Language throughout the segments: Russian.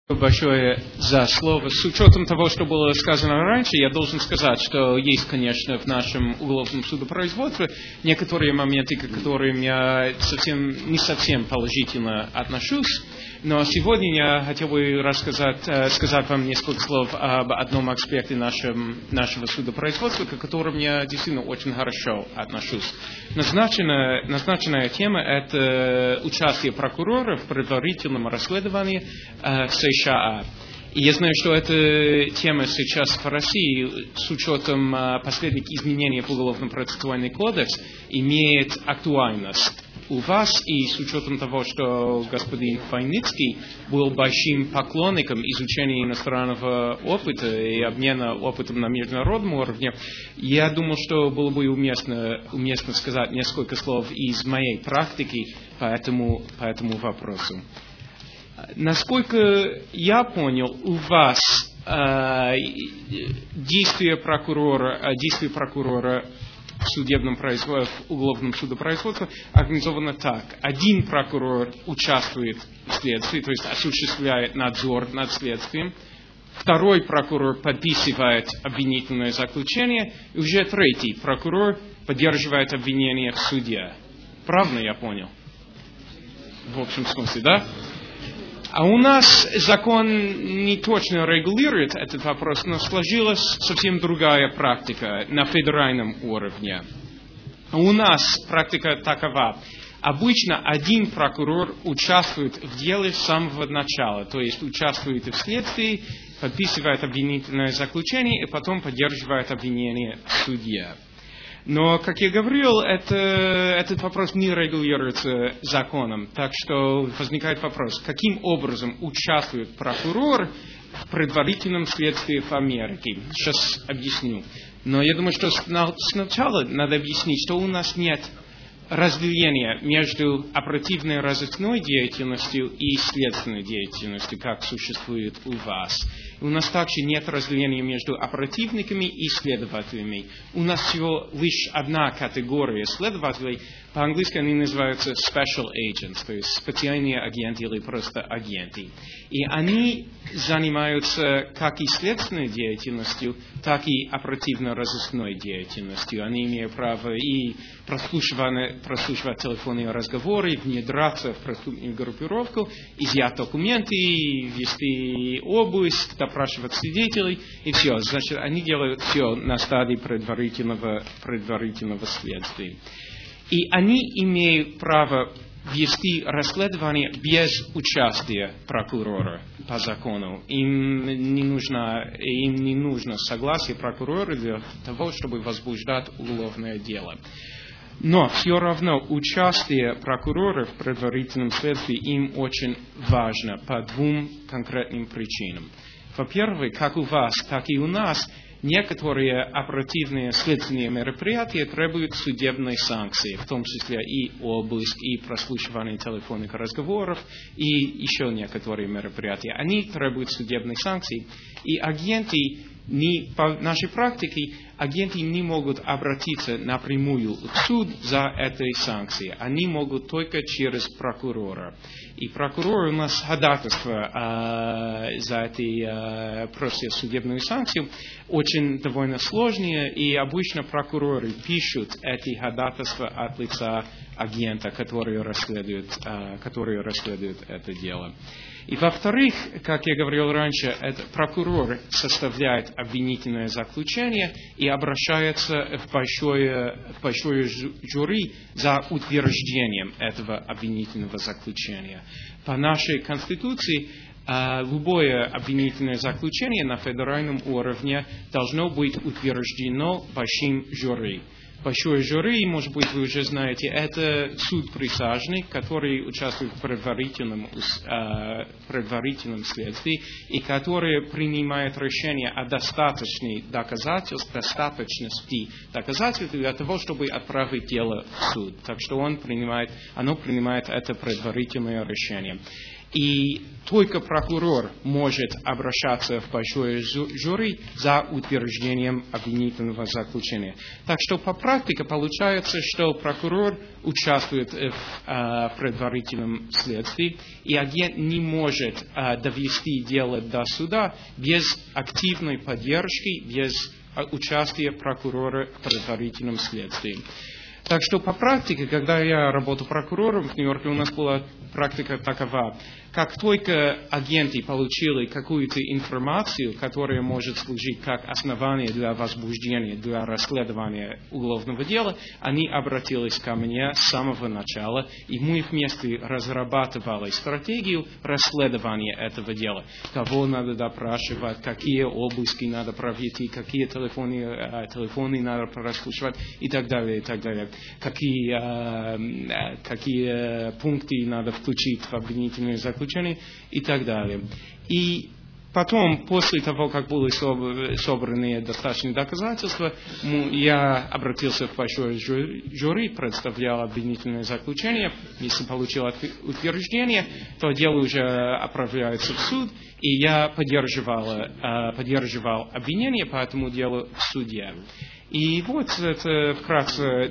Большое за слово. С учетом того, что было сказано раньше, я должен сказать, что есть, конечно, в нашем уголовном судопроизводстве некоторые моменты, к которым я не совсем положительно отношусь. Но сегодня я хотел бы сказать вам несколько слов об одном аспекте нашего судопроизводства, к которому я действительно очень хорошо отношусь. Назначенная тема – это участие прокурора в предварительном расследовании в США. И я знаю, что эта тема сейчас в России, с учетом последних изменений в Уголовно-процессуальный кодекс, имеет актуальность у вас, и с учетом того, что господин Войницкий был большим поклонником изучения иностранного опыта и обмена опытом на международном уровне, я думал, что было бы уместно сказать несколько слов из моей практики по этому вопросу. Насколько я понял, у вас действия прокурора в уголовном судопроизводстве организовано так. Один прокурор участвует в следствии, то есть осуществляет надзор над следствием. Второй прокурор подписывает обвинительное заключение. И уже третий прокурор поддерживает обвинение в суде. Правильно я понял? В общем смысле, да? А у нас закон не точно регулирует этот вопрос, но сложилась совсем другая практика на федеральном уровне. У нас практика такова. Обычно один прокурор участвует в деле с самого начала, то есть участвует в следствии, подписывает обвинительное заключение и потом поддерживает обвинение в суде. Но, как я говорил, этот вопрос не регулируется законом. Так что возникает вопрос, каким образом участвует прокурор в предварительном следствии в Америке. Сейчас объясню. Но я думаю, что сначала надо объяснить, что у нас нет разделения между оперативной разыскной деятельностью и следственной деятельностью, как существует у вас. И у нас также нет разделения между оперативниками и следователями. У нас всего лишь одна категория следователей. По-английски они называются special agents, то есть специальные агенты или просто агенты. И они занимаются как и следственной деятельностью, так и оперативно-розыскной деятельностью. Они имеют право и прослушивать телефонные разговоры, внедряться в преступную группировку, изъять документы, вести обыск, допрашивать свидетелей и все. Значит, они делают все на стадии предварительного следствия. И они имеют право вести расследование без участия прокурора по закону. Им не нужно согласие прокурора для того, чтобы возбуждать уголовное дело. Но все равно участие прокурора в предварительном следствии им очень важно по двум конкретным причинам. Во-первых, как у вас, так и у нас, некоторые оперативные следственные мероприятия требуют судебной санкции, в том числе и обыск, и прослушивание телефонных разговоров, и еще некоторые мероприятия. Они требуют судебной санкции, и по нашей практике, агенты не могут обратиться напрямую в суд за этой санкцией. Они могут только через прокурора. И прокурор у нас ходатайство за эти просят судебную санкцию очень довольно сложные, и обычно прокуроры пишут эти ходатайства от лица агента, который расследует это дело. И во-вторых, как я говорил раньше, прокурор составляет обвинительное заключение и обращается в большое жюри за утверждением этого обвинительного заключения. По нашей Конституции любое обвинительное заключение на федеральном уровне должно быть утверждено большим жюри. Большое жюри, может быть, вы уже знаете, это суд присяжных, который участвует в предварительном следствии и который принимает решение о достаточности доказательств для того, чтобы отправить дело в суд. Так что оно принимает это предварительное решение. И только прокурор может обращаться в большое жюри за утверждением обвинительного заключения. Так что по практике получается, что прокурор участвует в предварительном следствии, и агент не может довести дело до суда без активной поддержки, без участия прокурора в предварительном следствии. Так что по практике, когда я работал прокурором в Нью-Йорке, у нас была практика такова. Как только агенты получили какую-то информацию, которая может служить как основание для возбуждения, для расследования уголовного дела, они обратились ко мне с самого начала, и мы вместе разрабатывали стратегию расследования этого дела. Кого надо допрашивать, какие обыски надо провести, какие телефоны надо прослушивать и так далее, и так далее. Какие пункты надо включить в обвинительное заключение и так далее. И потом, после того, как были собраны достаточные доказательства, я обратился в большое жюри, представлял обвинительное заключение. Если получил утверждение, то дело уже отправляется в суд, и я поддерживал обвинение по этому делу в суде. И вот это вкратце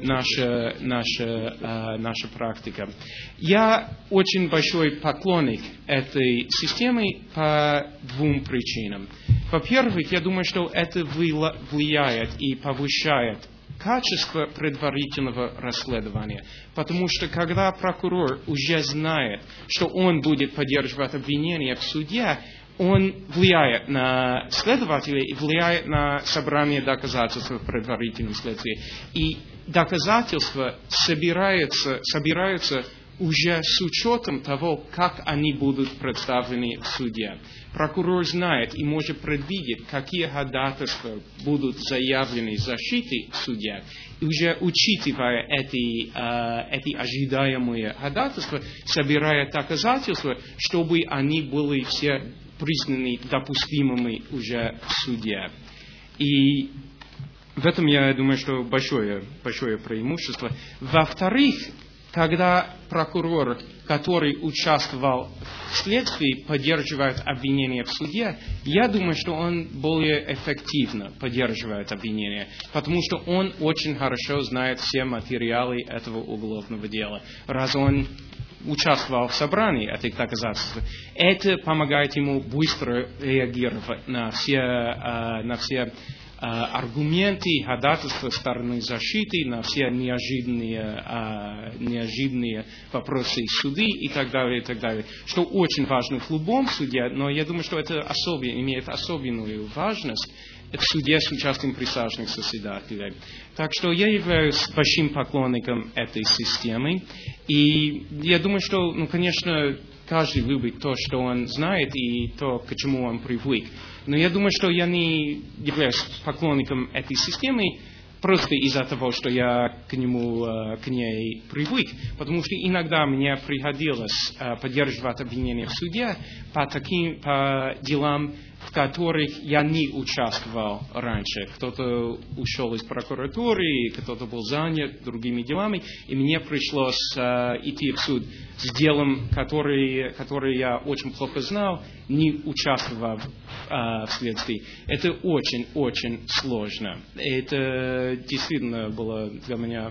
наша практика. Я очень большой поклонник этой системы по двум причинам. Во-первых, я думаю, что это влияет и повышает качество предварительного расследования. Потому что когда прокурор уже знает, что он будет поддерживать обвинение в суде, он влияет на следователя и влияет на собрание доказательств в предварительном следствии. И доказательства собираются уже с учетом того, как они будут представлены в суде. Прокурор знает и может предвидеть, какие ходатайства будут заявлены защитой в суде. И уже учитывая эти ожидаемые ходатайства, собирая доказательства, чтобы они были все признаны допустимыми уже в суде. И в этом, я думаю, что большое преимущество. Во-вторых, когда прокурор, который участвовал в следствии, поддерживает обвинение в суде, я думаю, что он более эффективно поддерживает обвинение, потому что он очень хорошо знает все материалы этого уголовного дела. Раз он участвовал в собрании этих доказательств, это помогает ему быстро реагировать на все аргументы, ходатайства стороны защиты, на все неожиданные вопросы суды и так далее, что очень важно в любом суде, но я думаю, что это имеет особенную важность в суде с участием присяжных заседателей. Так что я являюсь большим поклонником этой системы, и я думаю, что, конечно, каждый любит то, что он знает, и то, к чему он привык. Но я думаю, что я не являюсь поклонником этой системы просто из-за того, что я к ней привык, потому что иногда мне приходилось поддерживать обвинение в суде по делам, в которых я не участвовал раньше. Кто-то ушел из прокуратуры, кто-то был занят другими делами, и мне пришлось идти в суд с делом, который я очень плохо знал, не участвовав в следствии. Это очень сложно. Это действительно было для меня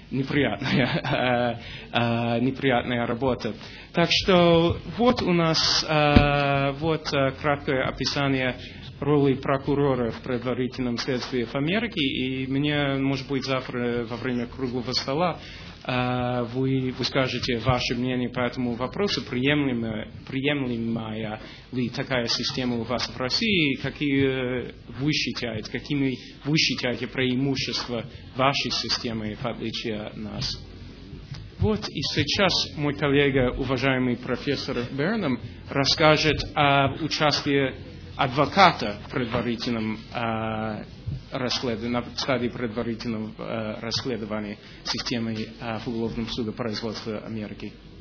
неприятная работа. Так что вот у нас краткое описание роли прокурора в предварительном следствии в Америке, и мне, может быть, завтра во время круглого стола вы скажете ваше мнение по этому вопросу, приемлемая ли такая система у вас в России, какими вы считаете преимущества вашей системы в отличие от нас. Вот и сейчас мой коллега, уважаемый профессор Бернам, расскажет об участии адвоката в предварительном на стадии предварительного расследования системы в уголовном судопроизводстве Америки.